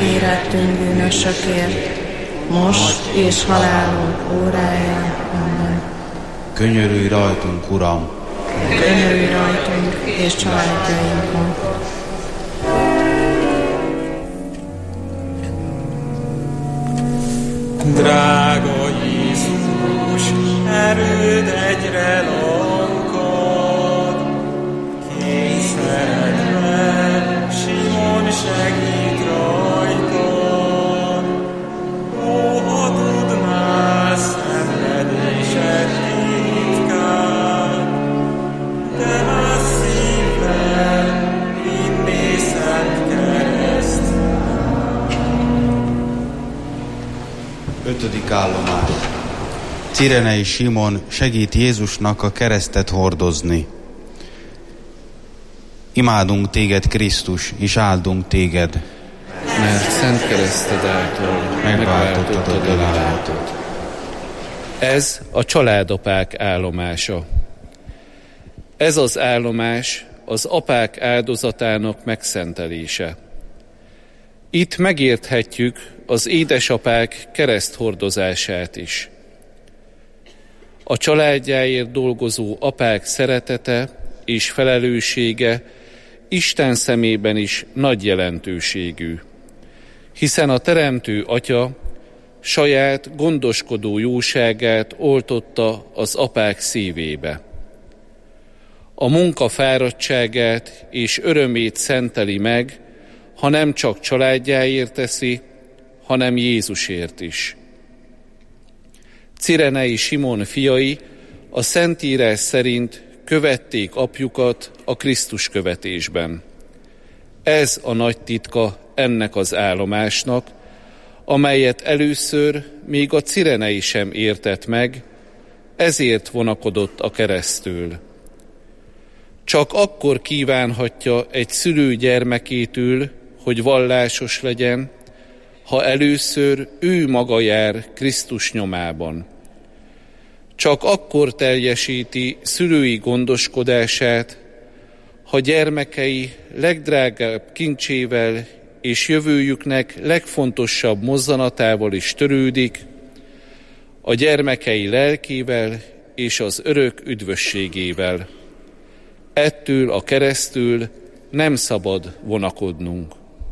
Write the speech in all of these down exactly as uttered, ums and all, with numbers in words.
érettünk bűnösökért, most és halálunk óráján. Amen. Könyörülj rajtunk, Uram! Könyörülj rajtunk és családjainkon. Drága Jézus, erőd egyre lankad, kényszeredve Simon segít rajtad. Ó, ha tudnál szenvedésed titkát, de a szívben hinné szent kereszt. Ötödik állomás. Cirenei Simon segít Jézusnak a keresztet hordozni. Imádunk téged, Krisztus, és áldunk téged, mert szent kereszted által megváltottad a világot. Ez a családapák állomása. Ez az állomás az apák áldozatának megszentelése. Itt megérthetjük az édesapák kereszthordozását is. A családjáért dolgozó apák szeretete és felelőssége Isten szemében is nagy jelentőségű, hiszen a teremtő atya saját gondoskodó jóságát oltotta az apák szívébe. A munka fáradtságát és örömét szenteli meg, ha nem csak családjáért teszi, hanem Jézusért is. Cirenei Simon fiai a Szentírás szerint követték apjukat a Krisztus követésben. Ez a nagy titka ennek az állomásnak, amelyet először még a Cirenei sem értett meg, ezért vonakodott a keresztől. Csak akkor kívánhatja egy szülő gyermekétől, hogy vallásos legyen, ha először ő maga jár Krisztus nyomában. Csak akkor teljesíti szülői gondoskodását, ha gyermekei legdrágább kincsével és jövőjüknek legfontosabb mozzanatával is törődik, a gyermekei lelkével és az örök üdvösségével. Ettől a keresztül nem szabad vonakodnunk.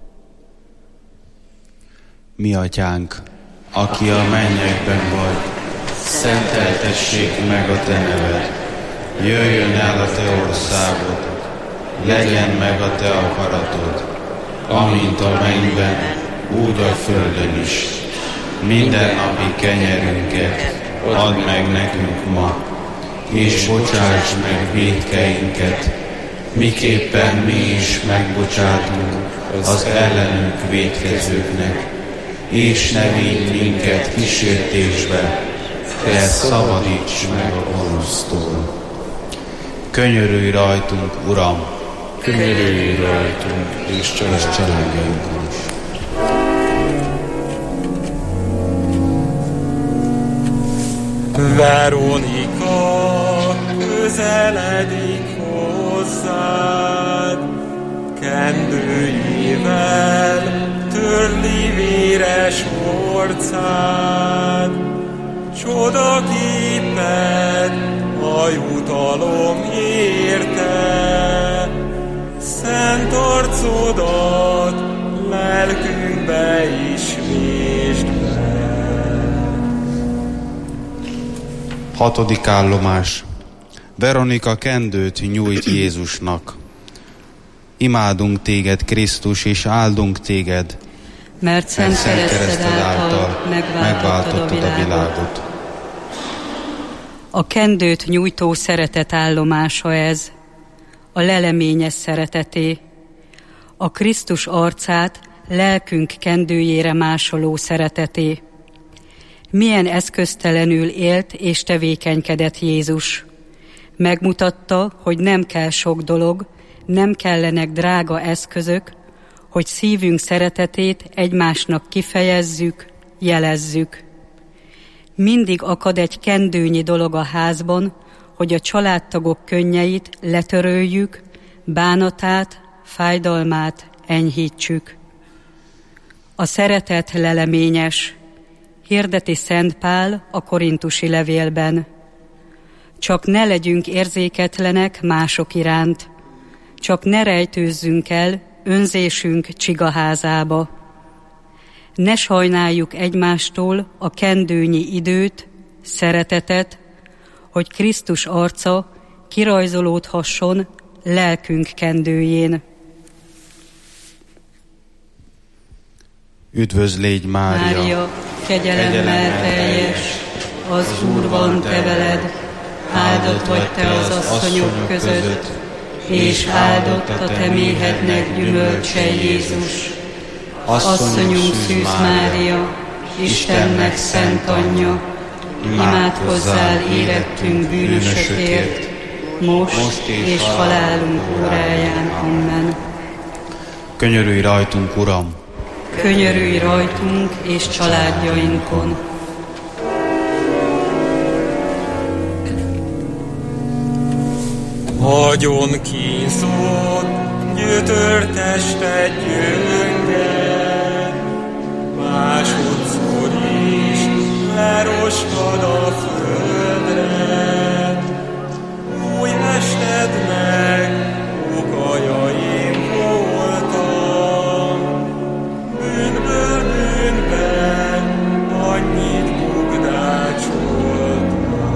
Mi atyánk, aki a mennyekben vagy, szenteltessék meg a te neved, jöjjön el a te országod, legyen meg a te akaratod, amint a mennyben, úgy a földön is. Minden napi kenyerünket add meg nekünk ma, és bocsáss meg vétkeinket, miképpen mi is megbocsátunk az ellenünk vétkezőknek, és ne vigy minket kísértésbe, de szabadíts meg a gonosztól. Könyörülj rajtunk, Uram! Könyörülj rajtunk és családjainkon is. Veronika közeledik hozzád, kendőjével törli véres orcád, csodaképed a jutalom érte, szent arcodat lelkünkbe is vésd be. Hatodik állomás. Veronika kendőt nyújt Jézusnak. Imádunk téged, Krisztus, és áldunk téged, mert szent kereszted által megváltottad a világot. A kendőt nyújtó szeretet állomása ez, a leleményes szereteté, a Krisztus arcát lelkünk kendőjére másoló szereteté. Milyen eszköztelenül élt és tevékenykedett Jézus. Megmutatta, hogy nem kell sok dolog, nem kellenek drága eszközök, hogy szívünk szeretetét egymásnak kifejezzük, jelezzük. Mindig akad egy kendőnyi dolog a házban, hogy a családtagok könnyeit letöröljük, bánatát, fájdalmát enyhítsük. A A szeretet leleményes, hirdeti Szent Pál a korintusi levélben. Csak ne legyünk érzéketlenek mások iránt, csak ne rejtőzzünk el önzésünk csigaházába. Ne sajnáljuk egymástól a kendőnyi időt, szeretetet, hogy Krisztus arca kirajzolódhasson lelkünk kendőjén. Üdvözl légy, Mária! Mária, kegyelemmel teljes, az Úr van te veled, áldott vagy te az asszonyok között, és áldott a te méhednek gyümölcse Jézus. Asszonyunk Szűz Mária, Istennek szent anyja, imádkozzál érettünk bűnösökért, most és halálunk óráján. Amen. Könyörülj rajtunk, Uram! Könyörülj rajtunk és családjainkon! Agyon kínzott, gyötört tested gyönge, másodszor is leroskad a földre. Új ested meg, okajaim voltam, bűnből bűnbe annyit bukdácsoltam.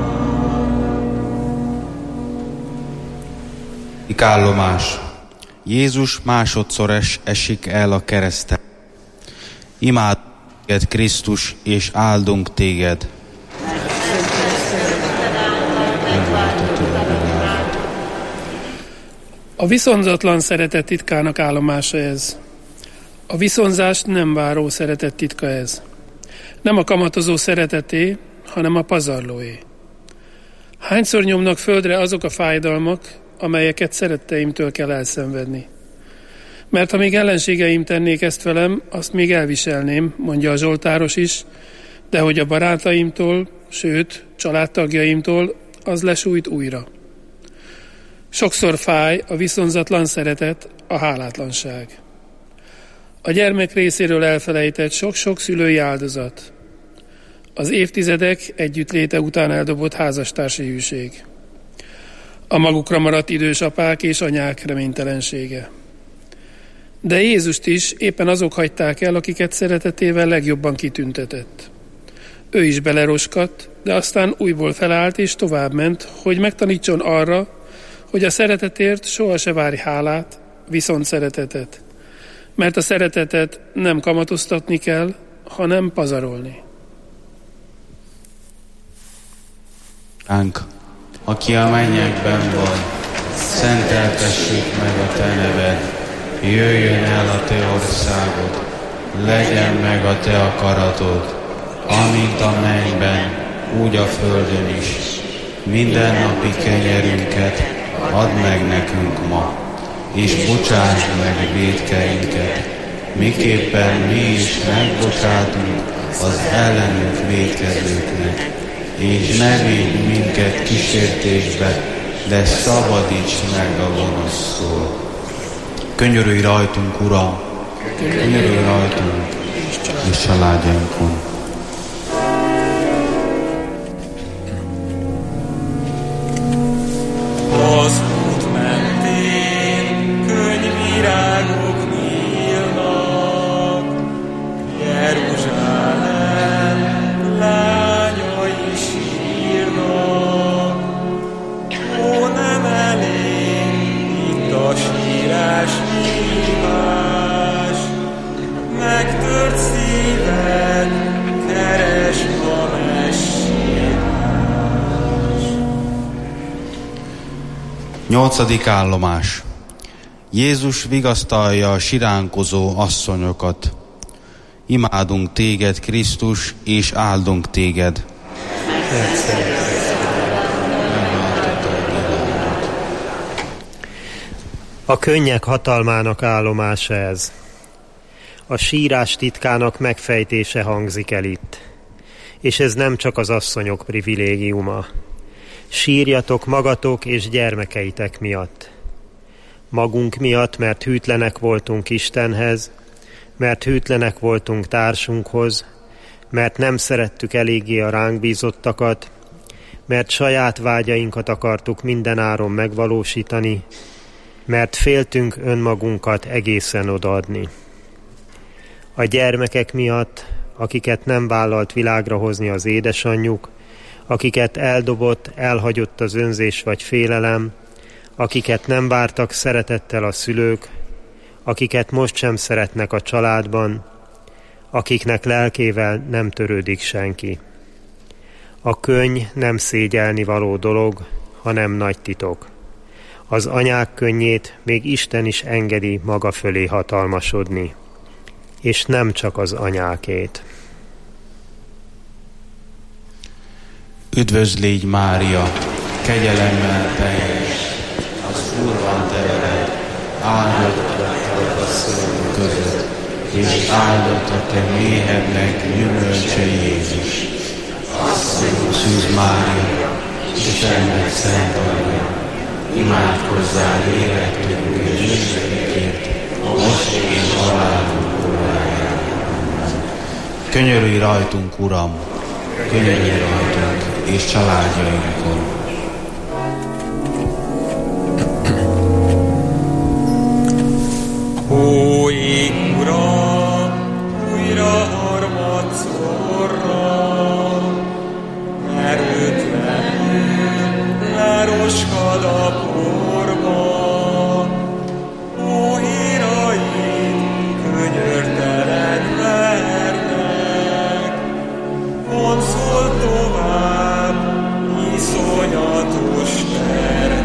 Állomás. Jézus másodszor es, esik el a kereszten. Imádunk téged, Krisztus, és áldunk téged. A viszonzatlan szeretet titkának állomása ez. A viszonzást nem váró szeretet titka ez. Nem a kamatozó szereteté, hanem a pazarlóé. Hányszor nyomnak földre azok a fájdalmak, amelyeket szeretteimtől kell elszenvedni. Mert ha még ellenségeim tennék ezt velem, azt még elviselném, mondja a Zsoltáros is, de hogy a barátaimtól, sőt, családtagjaimtól, az lesújt újra. Sokszor fáj a viszonzatlan szeretet, a hálátlanság. A gyermek részéről elfelejtett sok-sok szülői áldozat. Az évtizedek együttléte után eldobott házastársi hűség. A magukra maradt idős apák és anyák reménytelensége. De Jézust is éppen azok hagyták el, akiket szeretetével legjobban kitüntetett. Ő is beleroskadt, de aztán újból felállt és továbbment, hogy megtanítson arra, hogy a szeretetért soha se várj hálát, viszont szeretetet. Mert a szeretetet nem kamatoztatni kell, hanem pazarolni. Ánk, aki a mennyekben van, szenteltessék meg a te neved, jöjjön el a te országod, legyen meg a te akaratod, amint a mennyben, úgy a földön is. Mindennapi kenyerünket add meg nekünk ma, és bocsásd meg vétkeinket, miképpen mi is megbocsátunk az ellenünk vétkezőknek. És ne védj minket kísértésbe, de szabadíts meg a gonosztól. Könyörülj rajtunk, Uram! Könyörülj rajtunk és családjainkon! Az út mentén könyvvirágok nyílnak, Jeruzsálem lányai sírnak. Ó, nem elég itt a sírás hívás, megtört szíved keres a messírás. Nyolcadik állomás. Jézus vigasztalja a siránkozó asszonyokat. Imádunk téged, Krisztus, és áldunk téged. A könnyek hatalmának állomása ez. A sírás titkának megfejtése hangzik el itt. És ez nem csak az asszonyok privilégiuma. Sírjatok magatok és gyermekeitek miatt. Magunk miatt, mert hűtlenek voltunk Istenhez, mert hűtlenek voltunk társunkhoz, mert nem szerettük eléggé a ránk bízottakat, mert saját vágyainkat akartuk mindenáron megvalósítani, mert féltünk önmagunkat egészen odaadni. A gyermekek miatt, akiket nem vállalt világra hozni az édesanyjuk, akiket eldobott, elhagyott az önzés vagy félelem, akiket nem vártak szeretettel a szülők, akiket most sem szeretnek a családban, akiknek lelkével nem törődik senki. A könny nem szégyelni való dolog, hanem nagy titok. Az anyák könnyét még Isten is engedi maga fölé hatalmasodni, és nem csak az anyákét. Üdvözl légy, Mária, kegyelemmel teljes, az Úr van te veled, áldott vagy a asszonyok között, és áldott a te méhednek gyümölcse Jézus. Asszonyunk Szűz Mária, Istennek szent anyja, imádkozzál életünk és bűneinkért, most és halálunk óráján. Könyörülj rajtunk, Uram, könyörülj rajtunk és családjainkon. Ó, ég Uram, újra harmadszorra, erőtlenül leroskad a porba. Ó, híraid könyörtelen vernek, vonszol tovább iszonyatos ternek.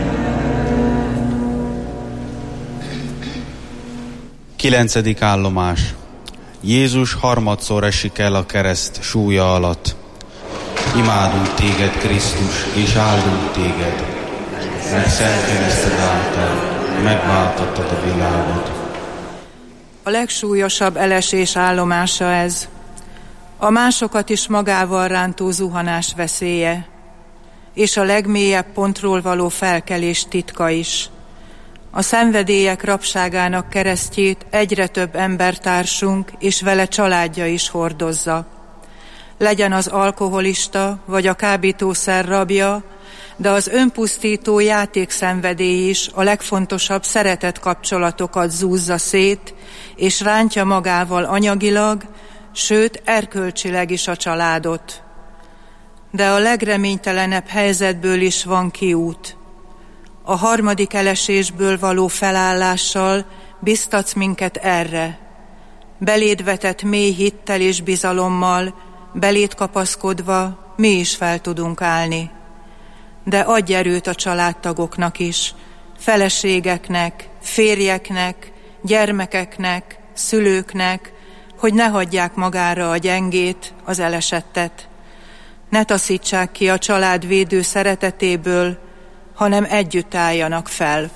Kilencedik állomás. Jézus harmadszor esik el a kereszt súlya alatt. Imádunk téged, Krisztus, és áldunk téged, mert szent kereszted által megváltottad a világot. A legsúlyosabb elesés állomása ez, a másokat is magával rántó zuhanás veszélye, és a legmélyebb pontról való felkelés titka is. A szenvedélyek rabságának keresztjét egyre több embertársunk és vele családja is hordozza. Legyen az alkoholista vagy a kábítószer rabja, de az önpusztító játékszenvedély is a legfontosabb szeretet kapcsolatokat zúzza szét, és rántja magával anyagilag, sőt erkölcsileg is a családot. De a legreménytelenebb helyzetből is van kiút. A harmadik elesésből való felállással biztatsz minket erre. Beléd vetett mély hittel és bizalommal, beléd kapaszkodva mi is fel tudunk állni. De adj erőt a családtagoknak is, feleségeknek, férjeknek, gyermekeknek, szülőknek, hogy ne hagyják magára a gyengét, az elesettet. Ne taszítsák ki a család védő szeretetéből, hanem együtt álljanak fel.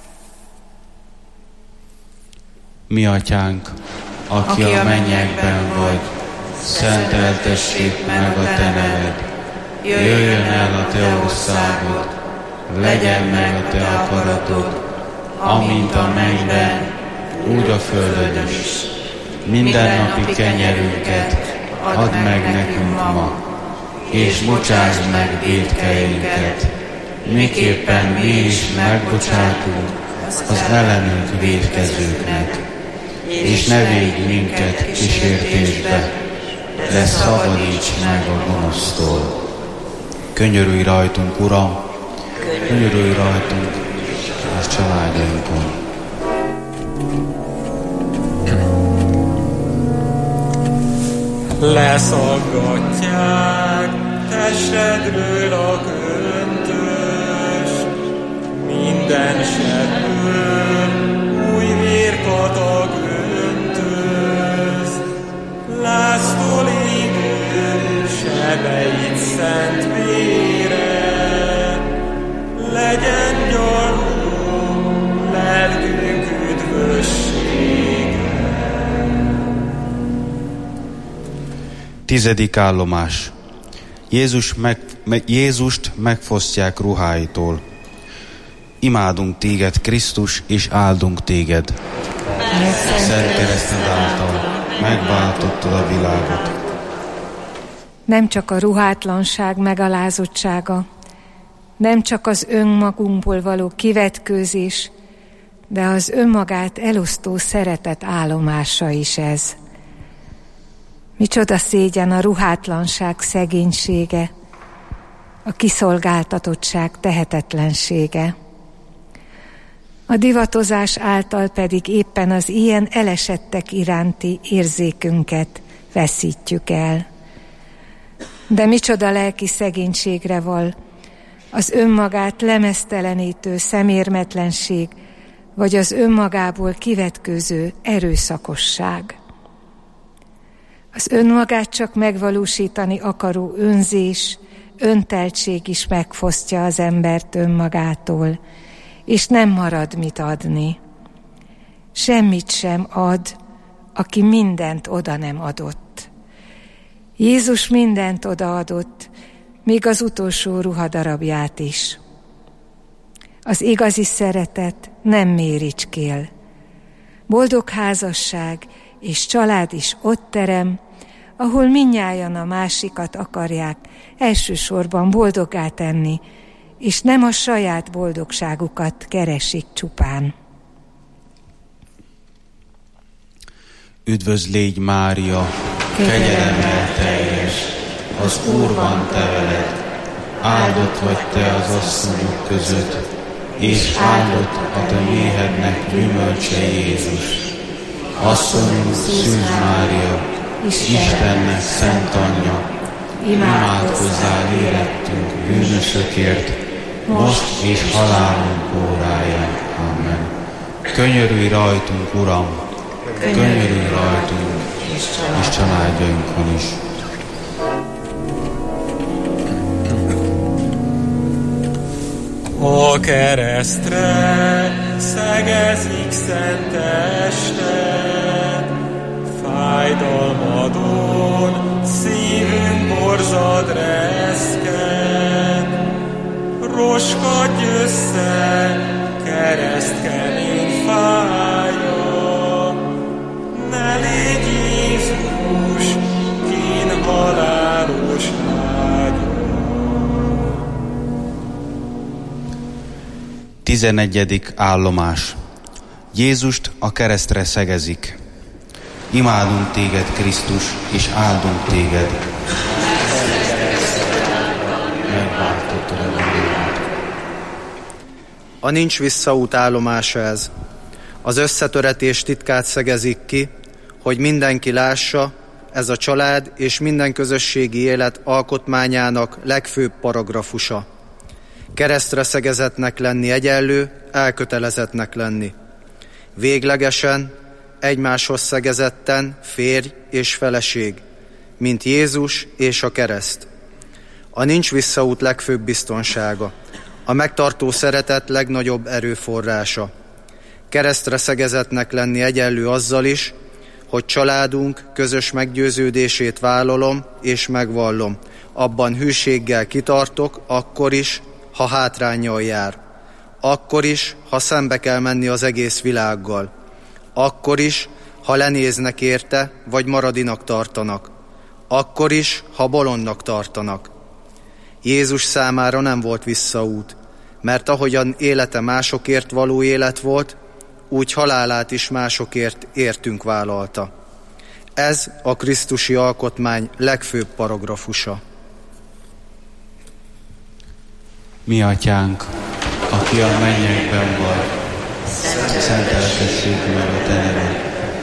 Mi atyánk, aki, aki a mennyekben vagy, szenteltessék meg a te neved. Jöjjön el a te országod, legyen meg a te akaratod, amint a mennyben, úgy a földön is. Mindennapi kenyerünket add meg nekünk ma, és bocsásd meg vétkeinket, miképpen mi is megbocsátunk az ellenünk vétkezőknek. És ne védj minket kísértésbe, de szabadíts meg a gonosztól. Könyörülj rajtunk, Uram, könyörülj rajtunk és családjainkon. Leszaggatják testedről a köntös, minden sebből új vérpatak öntöz. László égő sebeid szent vére, legyen gyarló lelkünk üdvössége. Tizedik állomás. Jézus meg, me, Jézust megfosztják ruháitól. Imádunk téged, Krisztus, és áldunk téged. szent kereszted által megváltottad a világot. Nem csak a ruhátlanság megalázottsága, nem csak az önmagunkból való kivetkőzés, de az önmagát elosztó szeretet állomása is ez. Micsoda szégyen a ruhátlanság szegénysége, a kiszolgáltatottság tehetetlensége. A divatozás által pedig éppen az ilyen elesettek iránti érzékünket veszítjük el. De micsoda lelki szegénységre val az önmagát lemeztelenítő szemérmetlenség, vagy az önmagából kivetkőző erőszakosság. Az önmagát csak megvalósítani akaró önzés, önteltség is megfosztja az embert önmagától, és nem marad mit adni. Semmit sem ad, aki mindent oda nem adott. Jézus mindent odaadott, még az utolsó ruhadarabját is. Az igazi szeretet nem méricskél. Boldog házasság és család is ott terem, ahol mindnyájan a másikat akarják elsősorban boldoggá tenni, és nem a saját boldogságukat keresik csupán. Üdvözl légy, Mária, kegyelemmel teljes, az Úr van te veled, áldott vagy te az asszonyok között, és áldott a te méhednek gyümölcse Jézus. Asszonyunk, Szűz Mária, Istennek szent anyja, imádkozzál érettünk bűnösökért, most és halálunk óráján. Amen. Könyörülj rajtunk, Uram, könyörülj rajtunk, és családjainkon is. A keresztre szegezik szent tested, fájdalmadon szívünk borzad reszked. Roskadj össze, kereszt kemény fája, ne légy Jézus, kín halálos ágya. Tizennegyedik állomás. Jézust a keresztre szegezik. Imádunk téged, Krisztus, és áldunk téged. Megváltottad a világot. A nincs visszaút állomása ez. Az összetöretés titkát szegezik ki, hogy mindenki lássa, ez a család és minden közösségi élet alkotmányának legfőbb paragrafusa. Keresztre szegezetnek lenni egyenlő, elkötelezettnek lenni. Véglegesen, egymáshoz szegezetten férj és feleség, mint Jézus és a kereszt. A nincs visszaút legfőbb biztonsága, a megtartó szeretet legnagyobb erőforrása. Keresztre szegezetnek lenni egyenlő azzal is, hogy családunk közös meggyőződését vállalom és megvallom. Abban hűséggel kitartok, akkor is, ha hátránnyal jár. Akkor is, ha szembe kell menni az egész világgal. Akkor is, ha lenéznek érte, vagy maradinak tartanak. Akkor is, ha bolondnak tartanak. Jézus számára nem volt visszaút, mert ahogyan élete másokért való élet volt, úgy halálát is másokért értünk vállalta. Ez a krisztusi alkotmány legfőbb paragrafusa. Mi atyánk, aki a mennyekben vagy, szenteltessék meg a te neved.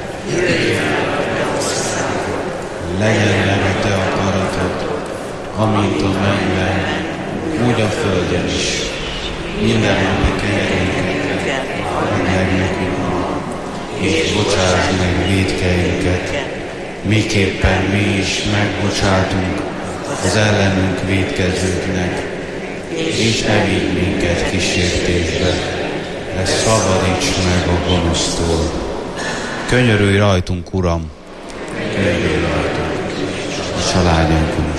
Legyen meg a te akaratod, amint a mennyben, úgy a földön is. Minden napi kenyerünket add meg nekünk ma, és bocsásd meg vétkeinket, miképpen mi is megbocsátunk az ellenünk vétkezőknek, és ne vigy minket kísértésbe, de szabadíts meg a gonosztól. Könyörülj rajtunk, Uram! Könyörülj rajtunk, a családjunkon is.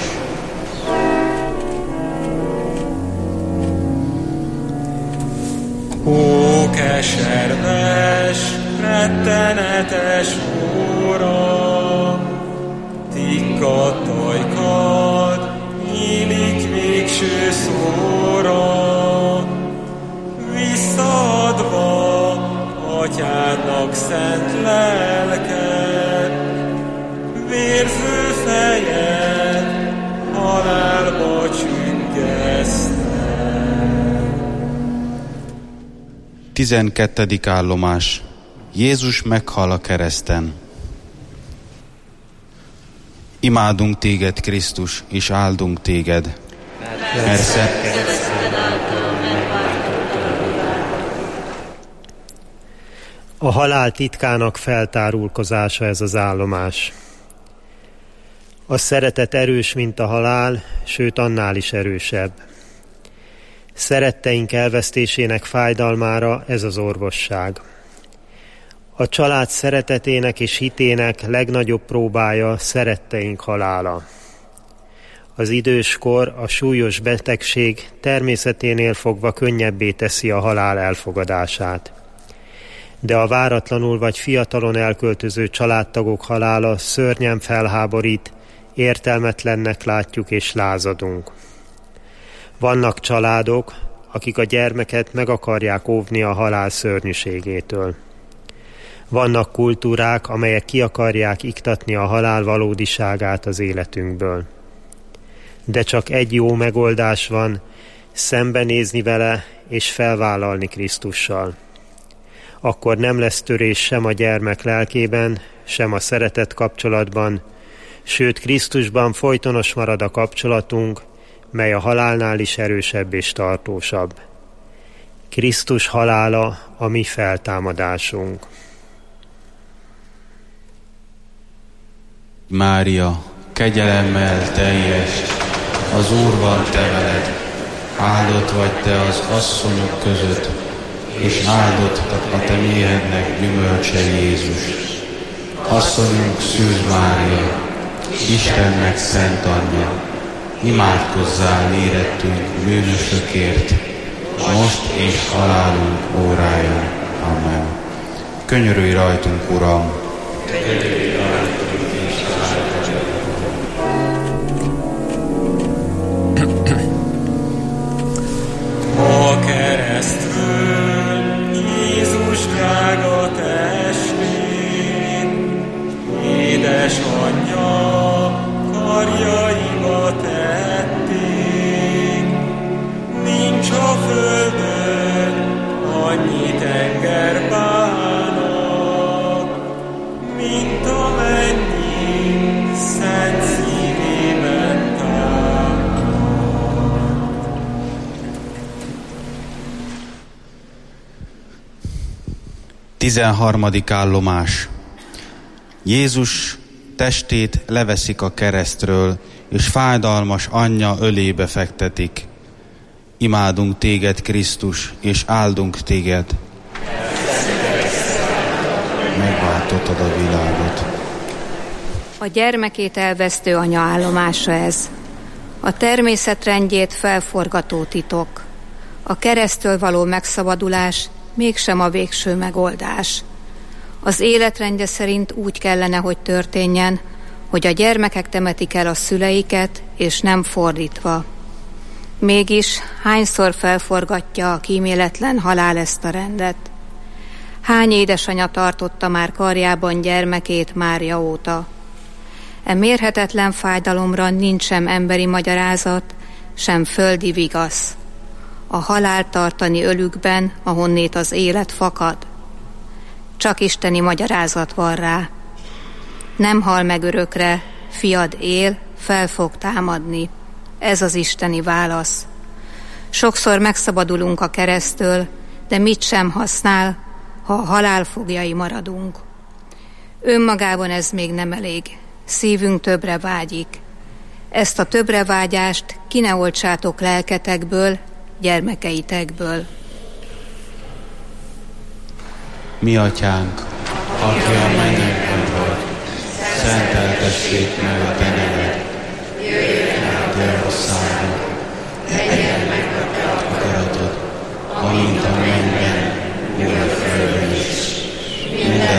Ó, keserves, rettenetes óra, tikkadt ajkad, nyílik végső szóra, visszaadva atyádnak szent lelket, vérző fejed halálba csüggeszte. Tizenkettedik állomás. Jézus meghal a kereszten. Imádunk téged, Krisztus, és áldunk téged. Mert szent kereszted által megváltottad a világot. A halál titkának feltárulkozása ez az állomás. A szeretet erős, mint a halál, sőt annál is erősebb. Szeretteink elvesztésének fájdalmára ez az orvosság. A család szeretetének és hitének legnagyobb próbája szeretteink halála. Az időskor, a súlyos betegség természeténél fogva könnyebbé teszi a halál elfogadását. De a váratlanul vagy fiatalon elköltöző családtagok halála szörnyen felháborít, értelmetlennek látjuk és lázadunk. Vannak családok, akik a gyermeket meg akarják óvni a halál szörnyűségétől. Vannak kultúrák, amelyek ki akarják iktatni a halál valódiságát az életünkből. De csak egy jó megoldás van, szembenézni vele és felvállalni Krisztussal. Akkor nem lesz törés sem a gyermek lelkében, sem a szeretet kapcsolatban, sőt Krisztusban folytonos marad a kapcsolatunk, mely a halálnál is erősebb és tartósabb. Krisztus halála a mi feltámadásunk. Mária, kegyelemmel teljes, az Úr van te veled, áldott vagy te az asszonyok között, és áldott a te méhednek gyümölcse Jézus. Asszonyunk Szűz Mária, Istennek szent anyja, imádkozzál érettünk bűnösökért, most és halálunk óráján. Amen. Könyörülj rajtunk, Uram! Könyörülj rajtunk és a keresztről Jézus drága testén, édesanyja karjaiba tették, nincs a földön annyi tengerbának, mint amennyi szent szívében támad. Tizenharmadik állomás. Jézus testét leveszik a keresztről, és fájdalmas anyja ölébe fektetik. Imádunk téged, Krisztus, és áldunk téged. Megváltottad a világot. A gyermekét elvesztő anya állomása ez. A természet rendjét felforgató titok. A keresztől való megszabadulás mégsem a végső megoldás. Az életrendje szerint úgy kellene, hogy történjen, hogy a gyermekek temetik el a szüleiket, és nem fordítva. Mégis hányszor felforgatja a kíméletlen halál ezt a rendet? Hány édesanya tartotta már karjában gyermekét Mária óta? E mérhetetlen fájdalomra nincs sem emberi magyarázat, sem földi vigasz. A halál tartani ölükben, ahonnét az élet fakad. Csak isteni magyarázat van rá. Nem hal meg örökre, fiad él, fel fog támadni. Ez az isteni válasz. Sokszor megszabadulunk a keresztől, de mit sem használ, ha a halál fogjai maradunk. Önmagában ez még nem elég. Szívünk többre vágyik. Ezt a többre vágyást ki ne oltsátok lelketekből, gyermekeitekből. Mi atyánk, aki a mennyekben vagy, szenteltessék meg a te neved. Jöjjön el a te országod, legyen meg a te akaratod, amint a mennyben, úgy a földön is. Minden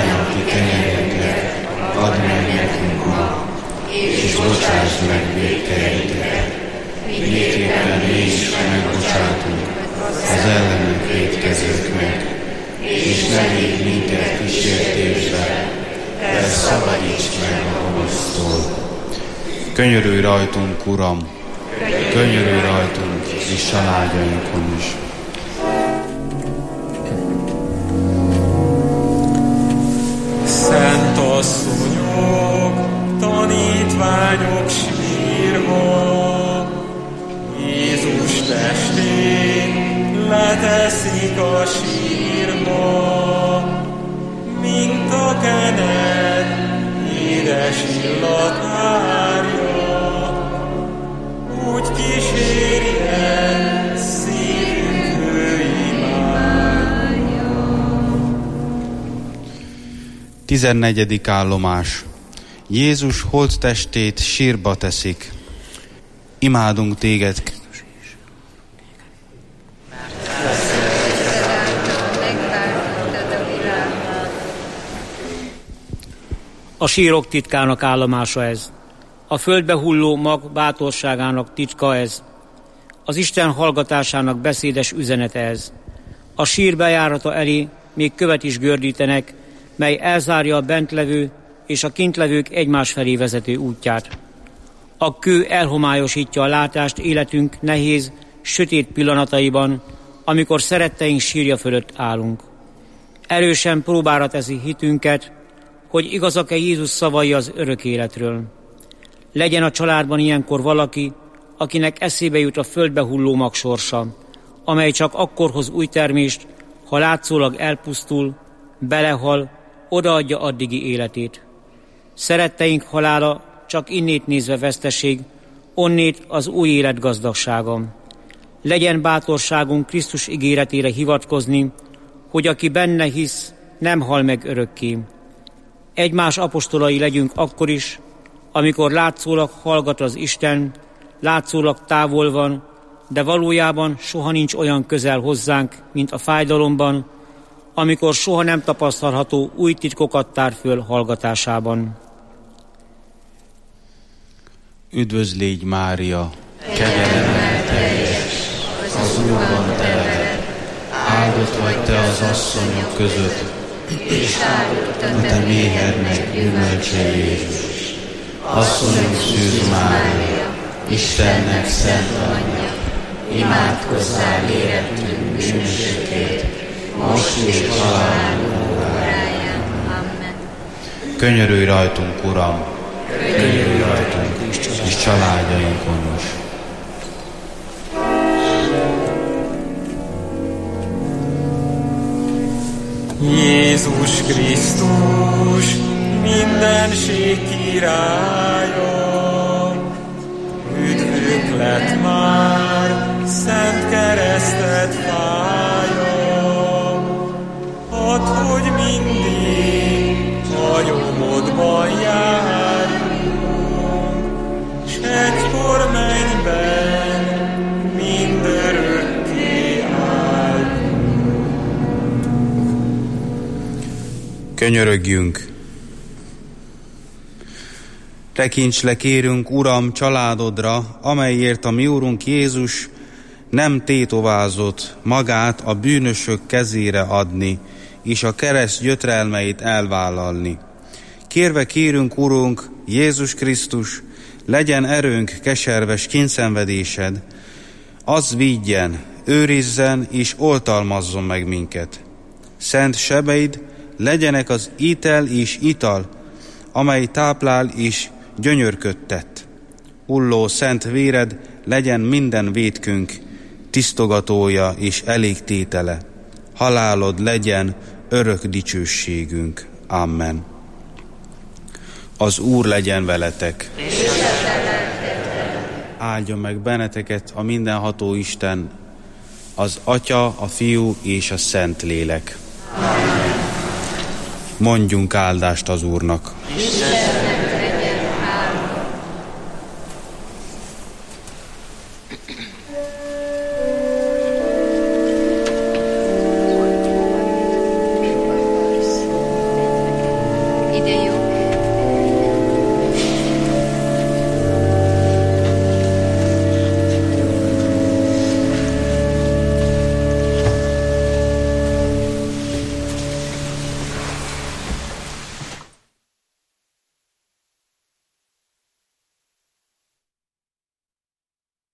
kenyerünket add meg nekünk ma, és bocsásd meg vétkeinket, miképpen mi is megbocsátunk az ellenünk vétkezőknek, és ne védj minket kísértésbe, de szabadíts meg a gonosztól. Könyörülj rajtunk, Uram, könyörülj rajtunk és családjainkon is. Szent asszonyok, tanítványok sírva, Jézus testét leteszik a sírba, mint a kenet édes illatárja, úgy kísérjen szívünk ő imádja. Tizennegyedik állomás. Jézus holttestét sírba teszik. Imádunk téged. A sírok titkának állomása ez. A földbe hulló mag bátorságának titka ez. Az Isten hallgatásának beszédes üzenete ez. A sír bejárata elé még követ is gördítenek, mely elzárja a bentlevő és a kintlevők egymás felé vezető útját. A kő elhomályosítja a látást életünk nehéz, sötét pillanataiban, amikor szeretteink sírja fölött állunk. Erősen próbára teszi hitünket, hogy igazak-e Jézus szavai az örök életről. Legyen a családban ilyenkor valaki, akinek eszébe jut a földbe hulló mag sorsa, amely csak akkor hoz új termést, ha látszólag elpusztul, belehal, odaadja addigi életét. Szeretteink halála csak innét nézve veszteség, onnét az új élet gazdagsága. Legyen bátorságunk Krisztus ígéretére hivatkozni, hogy aki benne hisz, nem hal meg örökké. Egymás apostolai legyünk akkor is, amikor látszólag hallgat az Isten, látszólag távol van, de valójában soha nincs olyan közel hozzánk, mint a fájdalomban, amikor soha nem tapasztalható új titkokat tár föl hallgatásában. Üdvözl légy, Mária, kegyelemmel teljes, az Úrban te veled, áldott vagy te az asszonyok között, és áldott a te méhednek gyümölcse Jézus. Asszonyunk szűz Mária, Istennek szent anyja, imádkozzál érettünk bűnösökért, most és halálunk óráján. Amen. Könyörülj rajtunk, Uram, könyörülj rajtunk és családjainkon is. Jézus Krisztus, mindenség királya, üdvük lett már, szent kereszted fája. Add, hogy mindig a nyomodban járjunk, s egykor mennyben mindörökké álljunk. Könyörögjünk! Tekints le, kérünk, Uram, családodra, amelyért a mi Urunk Jézus nem tétovázott magát a bűnösök kezére adni, és a kereszt gyötrelmeit elvállalni. Kérve kérünk, Urunk, Jézus Krisztus, legyen erőnk keserves kényszenvedésed, az védjen, őrizzen és oltalmazzon meg minket. Szent sebeid legyenek az étel és ital, amely táplál és gyönyörködtet. Ulló szent véred legyen minden vétkünk tisztogatója és elégtétele. Halálod legyen örök dicsőségünk. Amen. Az Úr legyen veletek. Áldjon meg benneteket a mindenható Isten, az Atya, a Fiú és a Szent Lélek. Amen. Mondjunk áldást az Úrnak.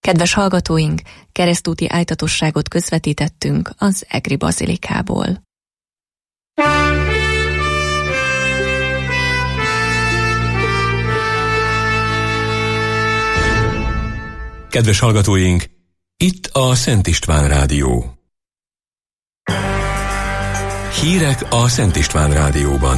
Kedves hallgatóink, keresztúti ájtatosságot közvetítettünk az Egri Bazilikából. Kedves hallgatóink, itt a Szent István Rádió. Hírek a Szent István Rádióban.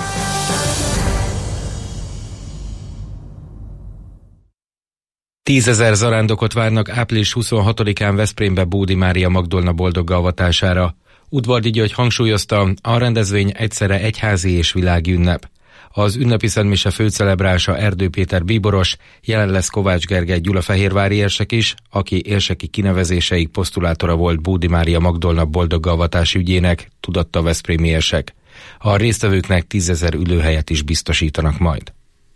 Tízezer zarándokot várnak április huszonhatodikán Veszprémbe Bódi Mária Magdolna boldogga avatására. Udvardi György hangsúlyozta, a rendezvény egyszerre egyházi és világi ünnep. Az ünnepi szentmise főcelebrása Erdő Péter bíboros, jelen lesz Kovács Gergely gyulafehérvári érsek is, aki érseki kinevezéseig posztulátora volt Bódi Mária Magdolna boldogga avatási ügyének, tudatta a veszprémi érsek. A résztvevőknek tízezer ülőhelyet is biztosítanak majd.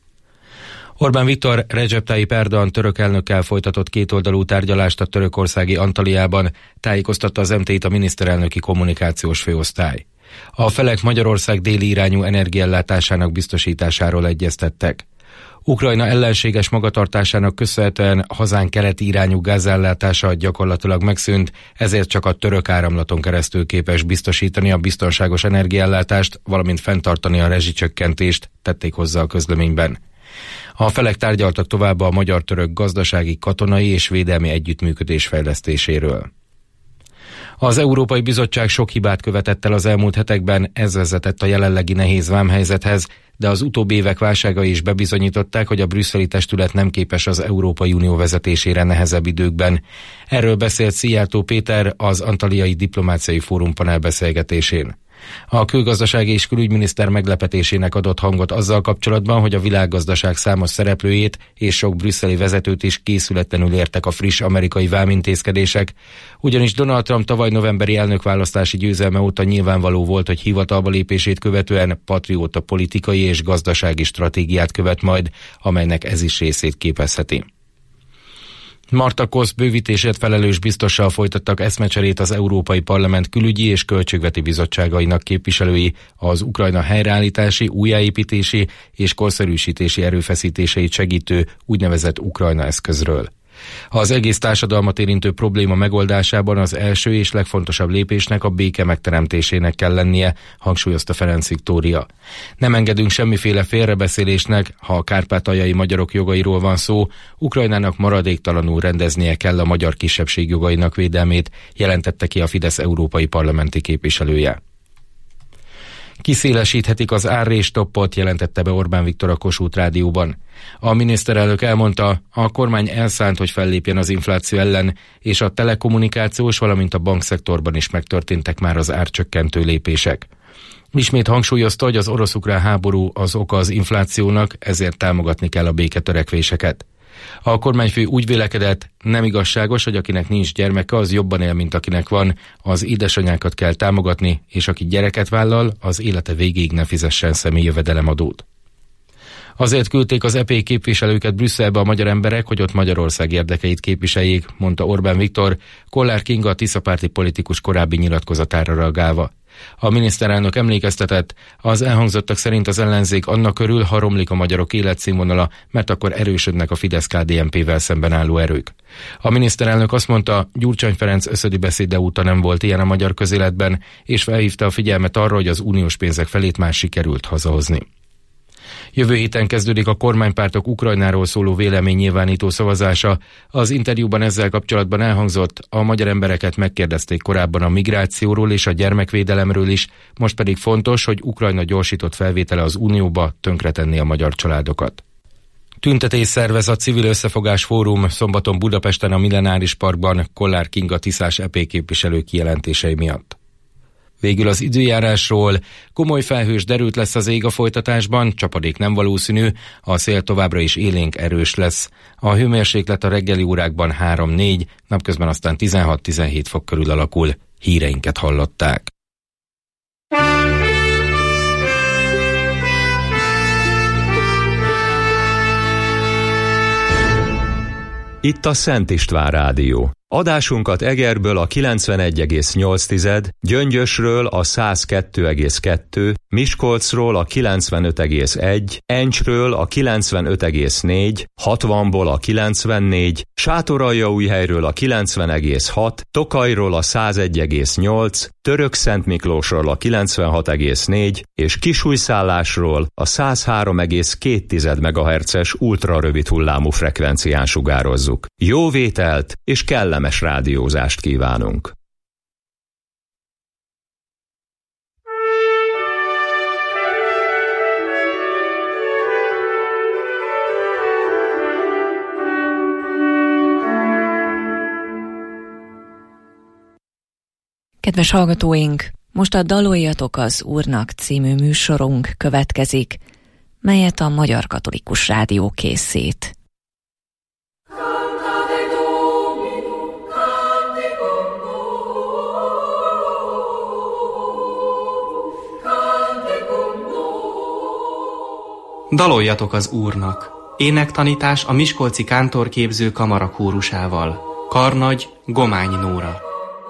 Orbán Viktor Recep Tayyip Erdoğan török elnökkel folytatott kétoldalú tárgyalást a törökországi Antaliában, tájékoztatta az em té i-t a miniszterelnöki kommunikációs főosztály. A felek Magyarország déli irányú energiaellátásának biztosításáról egyeztettek. Ukrajna ellenséges magatartásának köszönhetően hazánk keleti irányú gázellátása gyakorlatilag megszűnt, ezért csak a török áramlaton keresztül képes biztosítani a biztonságos energiaellátást, valamint fenntartani a rezsicsökkentést, tették hozzá a közleményben. A felek tárgyaltak tovább a magyar-török gazdasági, katonai és védelmi együttműködés fejlesztéséről. Az Európai Bizottság sok hibát követett el az elmúlt hetekben, ez vezetett a jelenlegi nehéz vámhelyzethez, de az utóbbi évek válságai is bebizonyították, hogy a brüsszeli testület nem képes az Európai Unió vezetésére nehezebb időkben. Erről beszélt Szijjártó Péter az Antaliai Diplomáciai Fórum panelbeszélgetésén. A külgazdasági és külügyminiszter meglepetésének adott hangot azzal kapcsolatban, hogy a világgazdaság számos szereplőjét és sok brüsszeli vezetőt is készületlenül értek a friss amerikai vámintézkedések, ugyanis Donald Trump tavaly novemberi elnökválasztási győzelme óta nyilvánvaló volt, hogy hivatalba lépését követően patrióta politikai és gazdasági stratégiát követ majd, amelynek ez is részét képezheti. Marta Kosz bővítésért felelős biztossal folytattak eszmecserét az Európai Parlament külügyi és költségveti bizottságainak képviselői az Ukrajna helyreállítási, újjáépítési és korszerűsítési erőfeszítéseit segítő úgynevezett Ukrajna eszközről. Az egész társadalmat érintő probléma megoldásában az első és legfontosabb lépésnek a béke megteremtésének kell lennie, hangsúlyozta Ferenc Viktória. Nem engedünk semmiféle félrebeszélésnek, ha a kárpátaljai magyarok jogairól van szó, Ukrajnának maradéktalanul rendeznie kell a magyar kisebbség jogainak védelmét, jelentette ki a Fidesz európai parlamenti képviselője. Kiszélesíthetik az árrés-stoppot, jelentette be Orbán Viktor a Kossuth Rádióban. A miniszterelnök elmondta, a kormány elszánt, hogy fellépjen az infláció ellen, és a telekommunikációs, valamint a bankszektorban is megtörténtek már az árcsökkentő lépések. Ismét hangsúlyozta, hogy az orosz-ukrán háború az oka az inflációnak, ezért támogatni kell a béketörekvéseket. A kormányfő úgy vélekedett, nem igazságos, hogy akinek nincs gyermeke, az jobban él, mint akinek van, az édesanyákat kell támogatni, és aki gyereket vállal, az élete végéig ne fizessen személyi jövedelemadót. Azért küldték az é pé képviselőket Brüsszelbe a magyar emberek, hogy ott Magyarország érdekeit képviseljék, mondta Orbán Viktor, Kollár Kinga, a tiszapárti politikus korábbi nyilatkozatára reagálva. A miniszterelnök emlékeztetett, az elhangzottak szerint az ellenzék annak körül, ha romlik a magyarok életszínvonala, mert akkor erősödnek a Fidesz-ká dé en pé-vel szemben álló erők. A miniszterelnök azt mondta, Gyurcsány Ferenc összödi beszéde óta nem volt ilyen a magyar közéletben, és felhívta a figyelmet arra, hogy az uniós pénzek felét már sikerült hazahozni. Jövő héten kezdődik a kormánypártok Ukrajnáról szóló véleménynyilvánító szavazása. Az interjúban ezzel kapcsolatban elhangzott, a magyar embereket megkérdezték korábban a migrációról és a gyermekvédelemről is, most pedig fontos, hogy Ukrajna gyorsított felvétele az Unióba tönkretenni a magyar családokat. Tüntetés szervez a Civil Összefogás Fórum szombaton Budapesten a Millenáris Parkban Kollár Kinga tiszás é pé képviselő kijelentései miatt. Végül az időjárásról, komoly felhős derült lesz az ég a folytatásban, csapadék nem valószínű, a szél továbbra is élénk erős lesz. A hőmérséklet a reggeli órákban három-négy, napközben aztán tizenhat-tizenhét fok körül alakul. Híreinket hallották. Itt a Szent István Rádió. Adásunkat Egerből a kilencvenegy egész nyolc, Gyöngyösről a száz kettő egész kettő, Miskolcról a kilencvenöt egész egy, Encsről a kilencvenöt egész négy, hatvanból a kilencvennégy, Sátoraljaújhelyről a kilencven egész hat, Tokajról a száz egy egész nyolc, Törökszentmiklósról a kilencvenhat egész négy és Kisújszállásról a száz három egész két megahertzes ultrarövid hullámú frekvencián sugározzuk. Jó vételt és kellemes rádiózást kívánunk! Kedves hallgatóink, most a Daloljatok az Úrnak című műsorunk következik, melyet a Magyar Katolikus Rádió készít. Daloljatok az Úrnak! Énektanítás a Miskolci Kántorképző Kamara kórusával. Karnagy Gomány Nóra.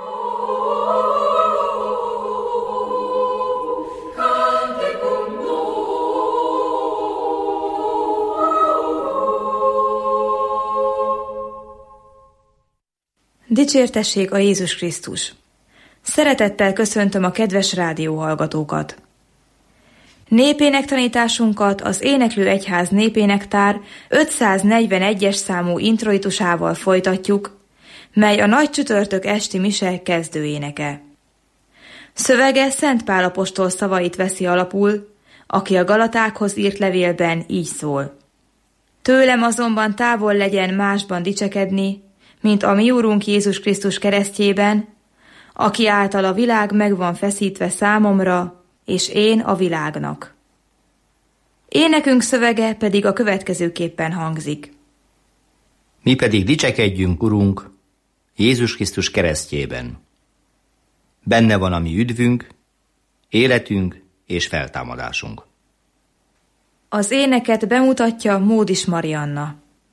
Dicsértessék a Jézus Krisztus! Szeretettel köszöntöm a kedves rádióhallgatókat! Népénektanításunkat az Éneklő Egyház Népénektár ötszáznegyvenegyes számú introitusával folytatjuk, mely a nagy csütörtök esti mise kezdőéneke. Szövege Szent Pál apostol szavait veszi alapul, aki a Galatákhoz írt levélben így szól. Tőlem azonban távol legyen másban dicsekedni, mint a mi Úrunk Jézus Krisztus keresztjében, aki által a világ meg van feszítve számomra, és én a világnak. Énekünk szövege pedig a következőképpen hangzik. Mi pedig dicsekedjünk, Urunk, Jézus Krisztus keresztjében. Benne van a mi üdvünk, életünk és feltámadásunk. Az éneket bemutatja Módis Marianna.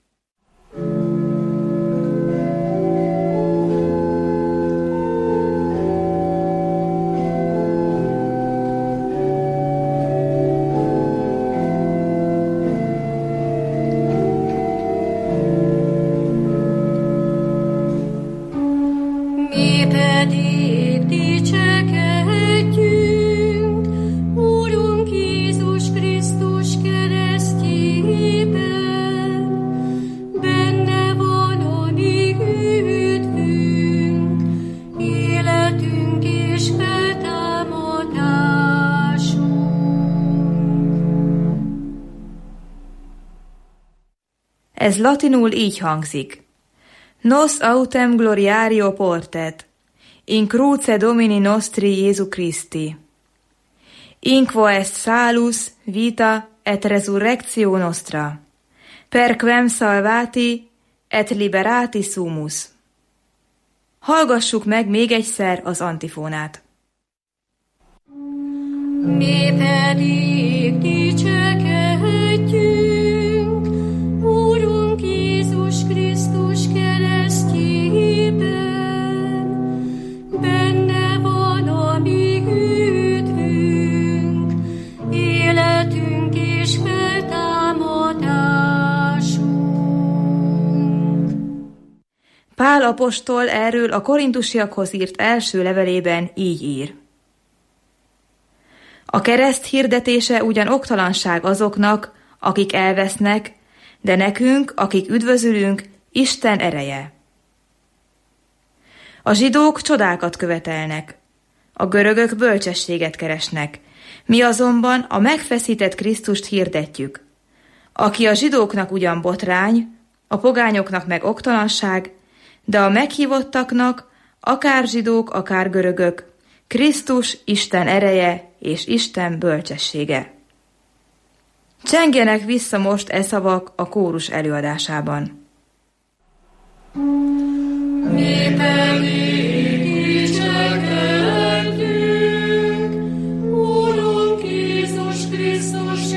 Ez latinul így hangzik. Nos autem gloriario portet, in cruce Domini nostri Jesu Christi. Inquo est salus, vita et resurrectio nostra, per quem salvati et liberati sumus. Hallgassuk meg még egyszer az antifónát. Mi pedig dicsekedjünk, Úrunk Jézus Krisztus keresztjében, benne van a mi üdvünk, életünk és feltámadásunk. Pál apostol erről a korintusiakhoz írt első levelében így ír. A kereszt hirdetése ugyan oktalanság azoknak, akik elvesznek, de nekünk, akik üdvözülünk, Isten ereje. A zsidók csodákat követelnek, a görögök bölcsességet keresnek, mi azonban a megfeszített Krisztust hirdetjük, aki a zsidóknak ugyan botrány, a pogányoknak meg oktalanság, de a meghívottaknak, akár zsidók, akár görögök, Krisztus Isten ereje és Isten bölcsessége. Csengjenek vissza most e szavak a kórus előadásában. Mi pedig dicsekedjünk, Úrunk Jézus Krisztus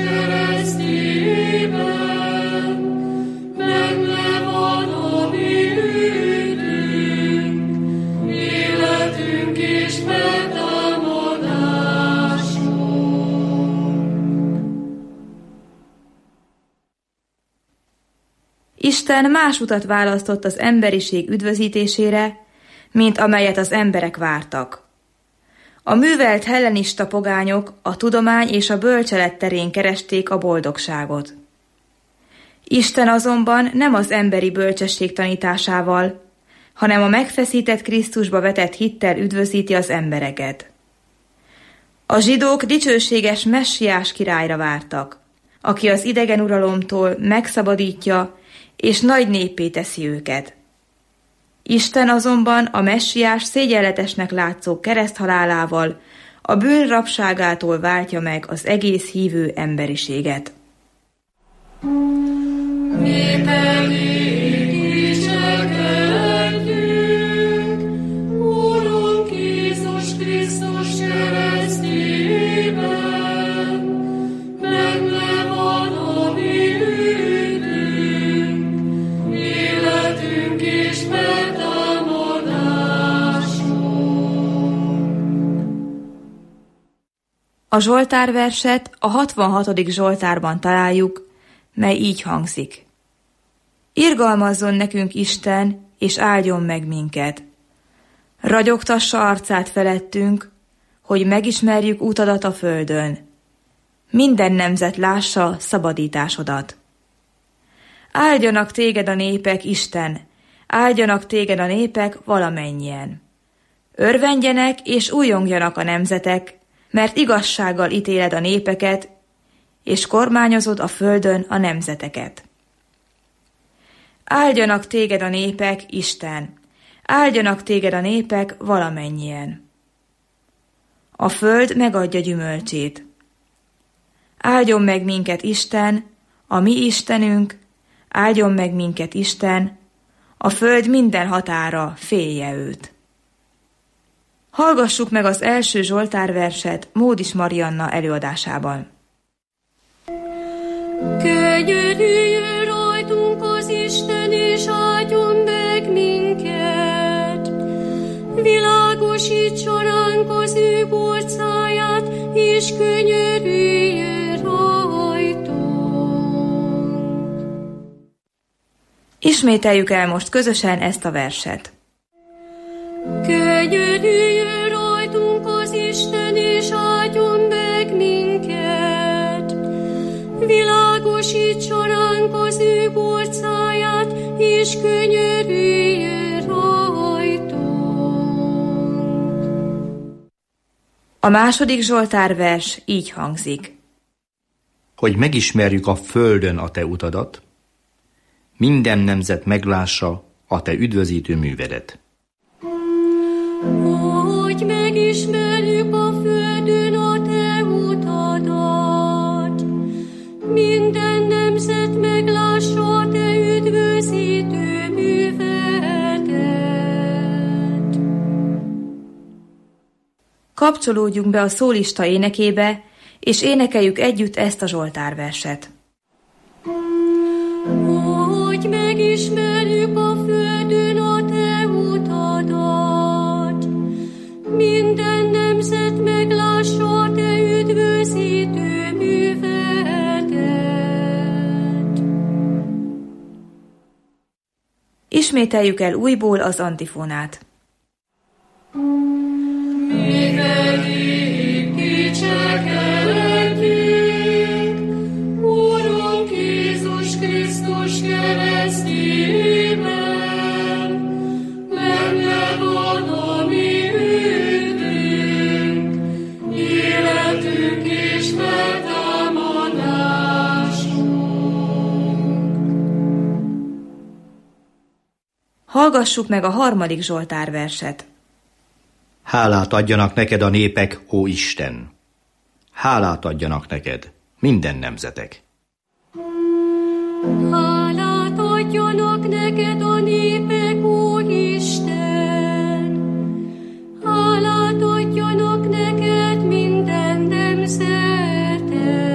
keresztjében, benne van a mi üdvünk, Isten más utat választott az emberiség üdvözítésére, mint amelyet az emberek vártak. A művelt hellenista pogányok a tudomány és a bölcselet terén keresték a boldogságot. Isten azonban nem az emberi bölcsesség tanításával, hanem a megfeszített Krisztusba vetett hittel üdvözíti az embereket. A zsidók dicsőséges messiás királyra vártak, aki az idegen uralomtól megszabadítja és nagy néppé teszi őket. Isten azonban a messiás szégyenletesnek látszó kereszthalálával a bűn rabságától váltja meg az egész hívő emberiséget. Mi pedig dicsekedjünk, Urunk Jézus Krisztus keresztjében, benne van a mi üdvünk, életünk és feltámadásunk. A Zsoltárverset a hatvanhatodik Zsoltárban találjuk, mely így hangzik. Irgalmazzon nekünk Isten, és áldjon meg minket. Ragyogtassa arcát felettünk, hogy megismerjük utadat a földön. Minden nemzet lássa szabadításodat. Áldjanak téged a népek, Isten, áldjanak téged a népek valamennyien. Örvendjenek és újongjanak a nemzetek, mert igazsággal ítéled a népeket, és kormányozod a földön a nemzeteket. Áldjanak téged a népek, Isten, áldjanak téged a népek valamennyien. A föld megadja gyümölcsét. Áldjon meg minket Isten, a mi Istenünk, áldjon meg minket Isten, a föld minden határa félje őt. Hallgassuk meg az első Zsoltárverset Módis Marianna előadásában. Könyörüljön rajtunk az Isten, és áldjon meg minket. Világosítsa ránk az ő borcáját, és könyörüljön rajtunk. Ismételjük el most közösen ezt a verset. Könyörüljön rajtunk az Isten, és áldjon meg minket. Világosítsa ránk az ő borcáját, és könyörüljön rajtunk. A második Zsoltárvers így hangzik. Hogy megismerjük a földön a te utadat, minden nemzet meglássa a te üdvözítő művedet. Hogy megismerjük a földön a te utadat, minden nemzet meglássa a te üdvözítő művedet. Kapcsolódjunk be a szólista énekébe, és énekeljük együtt ezt a Zsoltárverset. Hogy megismerjük a földön a te utadat, minden nemzet meglássa a te üdvözítő művedet. Ismételjük el újból az antifonát. Mi pedig dicsekedjünk, Urunk Jézus Krisztus keresztjében, benne van a mi üdvünk, életünk és feltámadásunk. Hallgassuk meg a harmadik Zsoltárverset. Hálát adjanak neked a népek, ó Isten! Hálát adjanak neked minden nemzetek! Hálát adjanak neked a népek, ó Isten! Hálát adjanak neked minden nemzetek!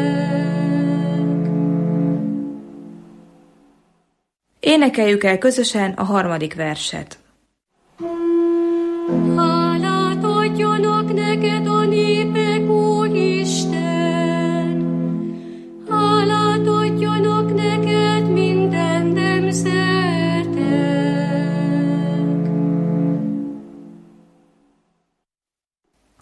Énekeljük el közösen a harmadik verset. Hálát adjanak neked a népek, ó Isten! Hálát adjanak neked minden nemzetek!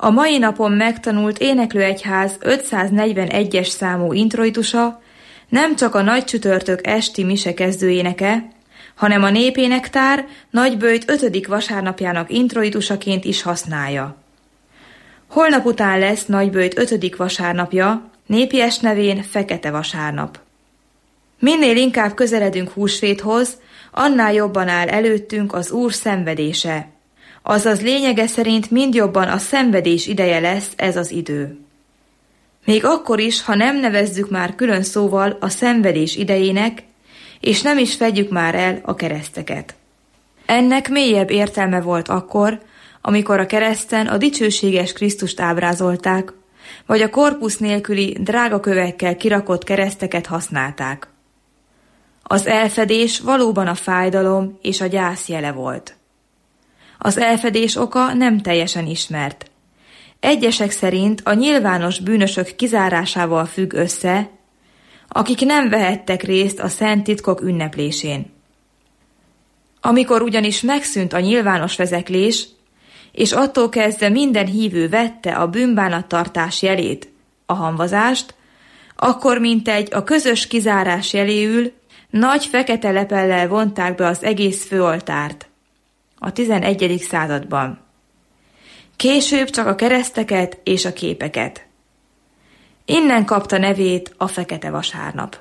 A mai napon megtanult éneklőegyház ötszáznegyvenegyes számú introitusa nem csak a nagy csütörtök esti mise kezdőéneke, hanem a népénektár nagyböjt ötödik vasárnapjának introitusaként is használja. Holnap után lesz nagyböjt ötödik vasárnapja, népies nevén Fekete vasárnap. Minél inkább közeledünk húsvéthoz, annál jobban áll előttünk az Úr szenvedése. Azaz lényege szerint mind jobban a szenvedés ideje lesz ez az idő. Még akkor is, ha nem nevezzük már külön szóval a szenvedés idejének, és nem is fedjük már el a kereszteket. Ennek mélyebb értelme volt akkor, amikor a kereszten a dicsőséges Krisztust ábrázolták, vagy a korpusz nélküli drága kövekkel kirakott kereszteket használták. Az elfedés valóban a fájdalom és a gyász jele volt. Az elfedés oka nem teljesen ismert. Egyesek szerint a nyilvános bűnösök kizárásával függ össze, akik nem vehettek részt a szent titkok ünneplésén. Amikor ugyanis megszűnt a nyilvános vezeklés, és attól kezdve minden hívő vette a bűnbánattartás jelét, a hamvazást, akkor mintegy a közös kizárás jeléül nagy fekete lepellel vonták be az egész főoltárt a tizenegyedik században. Később csak a kereszteket és a képeket. Innen kapta nevét a Fekete vasárnap.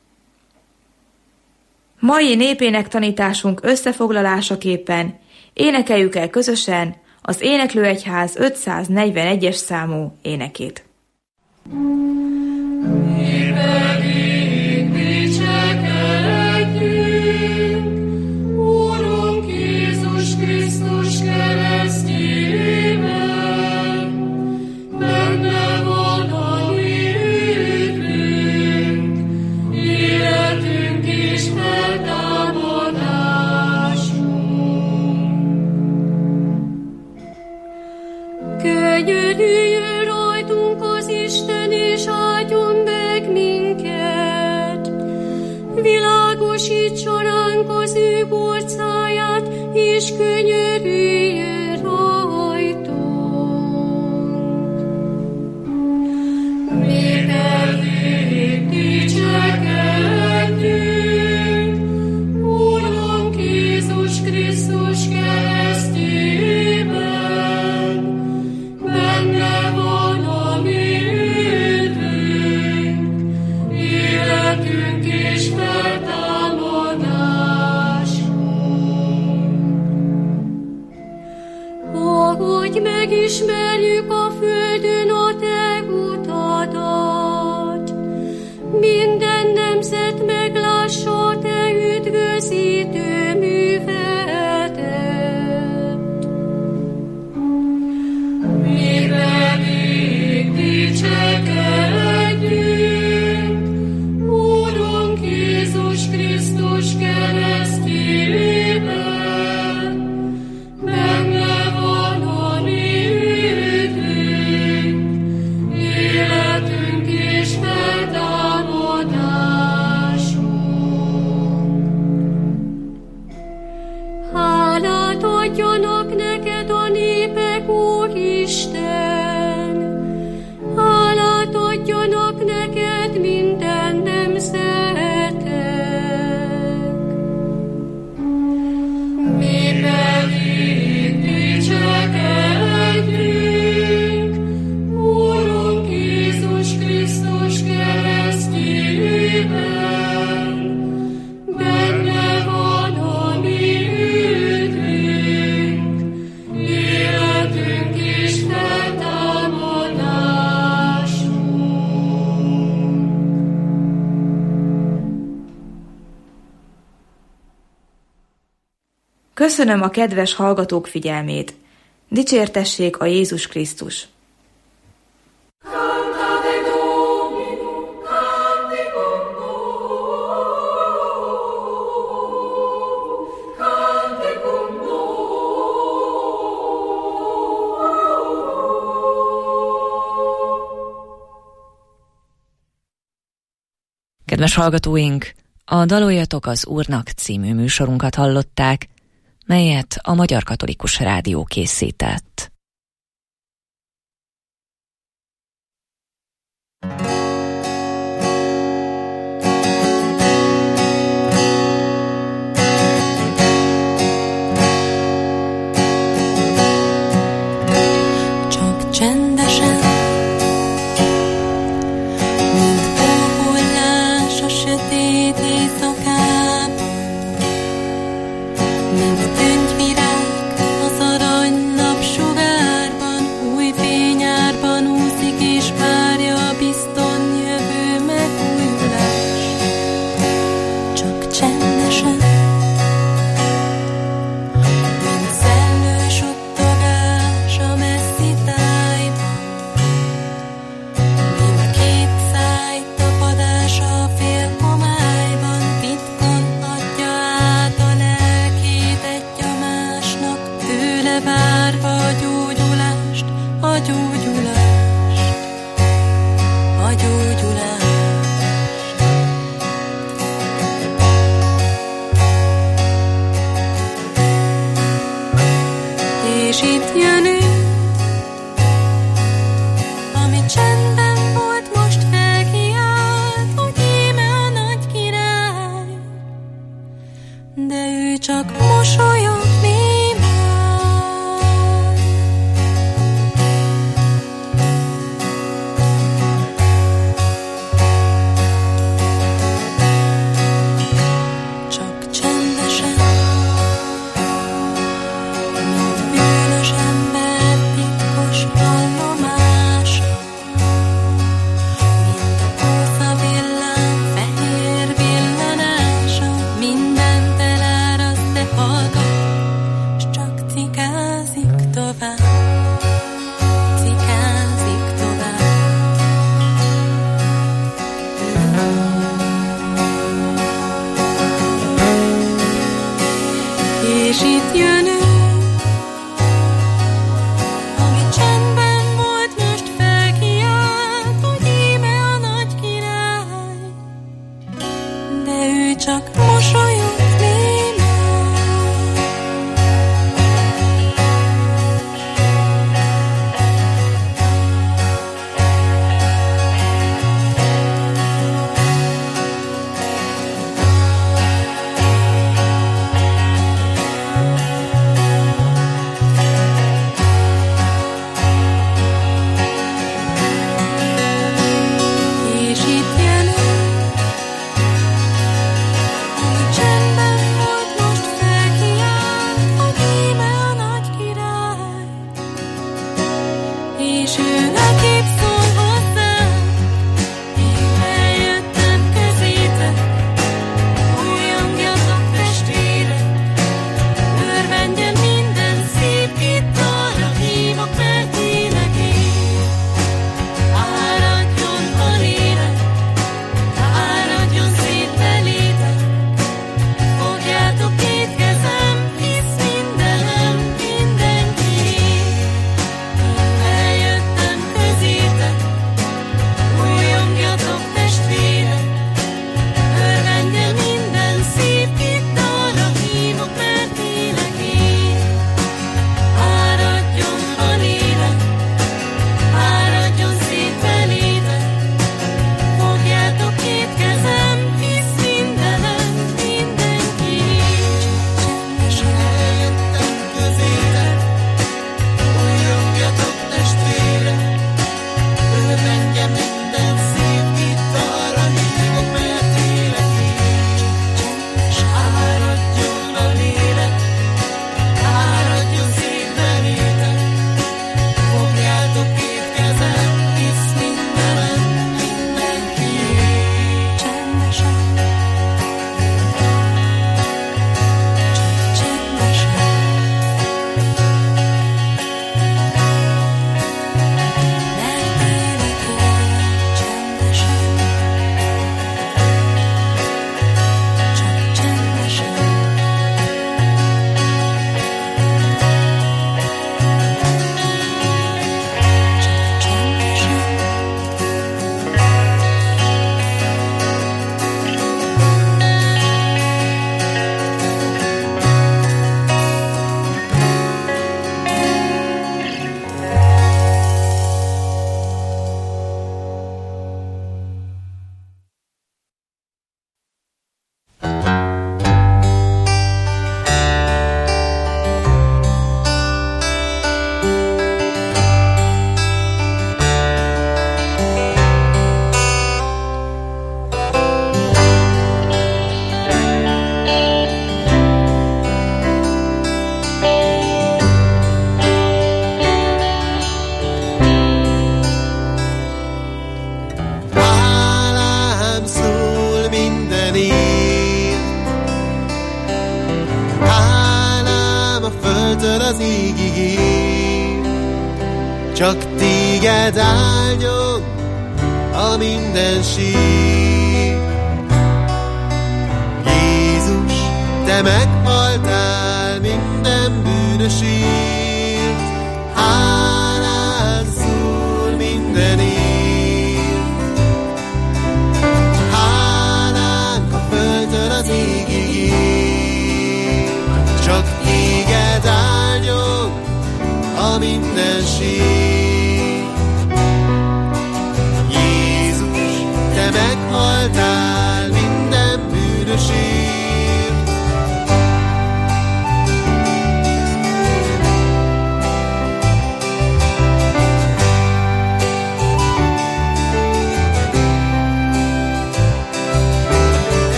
Mai népének tanításunk összefoglalásaképpen énekeljük el közösen az Éneklőegyház ötszáznegyvenegyes számú énekét. Mi pedig dicsekedjünk, Úrunk Jézus Krisztus keresztjében, benne van a mi üdvünk, életünk és feltámadásunk. Könyörüljön rajtunk az Isten, és áldjon meg minket. Világosítsa ránk az ő borcáját, és könyörüljön rajtunk. Mi pedig dicsekedjünk, Úrunk Jézus Krisztus keresztjében, benne van a mi üdvünk, életünk és feltámadásunk. Ahogy megismerjük a földön a te utadat, minden nemzet meglássa a te üdvözítő művedet. Mi pedig dicsekedjünk, Úrunk Jézus Krisztus keresztjében, benne van a mi üdvünk, életünk és feltámadásunk. Hálát adjanak neked a népek, Úristen! Hálát adjanak neked minden nemzetek! Mi pedig dicsekedjünk, Úrunk Jézus Krisztus keresztjében, benne van a mi üdvünk, életünk és feltámadásunk. Köszönöm a kedves hallgatók figyelmét. Dicsértessék a Jézus Krisztus! Kedves hallgatóink, a Daloljatok az Úrnak című műsorunkat hallották, melyet a Magyar Katolikus Rádió készített. de ő csak mosolyog némán. Csak csendesen, mint bűnös ember titkos vallomása, mint a kósza villám fehér villanása, mindent eláraszt, de hallgat, s csak cikázik tovább, cikázik tovább. És itt jön ő, ami csendben volt, most felkiált, hogy íme a nagy király, de ő csak mosolyog némán. És itt jön ő, ami csendben volt, most felkiált, hogy íme a nagy király, és ő nekik szól hozzá, én eljöttem közétek, újongjatok testvérek, örvendjen minden szép, itt arra hívok, mert élek én. Áradjon a lélek, áradjon szét belétek, fogjátok két kezem, hisz mindenem mindenki. Én eljöttem közétek, újongjatok testvérek, örvendjen minden szép, itt arra hívok, mert élek én. Áradjon a lélek, áradjon szét belétek, fogjátok két kezem, hisz mindenem mindenki. Csendesen eljöttem közétek, újongjatok testvérek, örvendjen minden szép, itt arra hívok, mert élek én. Áradjon a lélek, áradjon szét belétek, fogjátok két kezem, hisz mindenem mindenki. Csendesen, csak csendesen. Mert élek én, csendesen, csak csendesen. Csak csendesen. Hálám szól mindenért, hálám a földtől az égigért, csak téged áldjon a minden sír. Jézus, te meghaltál minden bűnösért, hálám szól mindenért. Hálánk a földtől az égig ér, csak téged áldjon a minden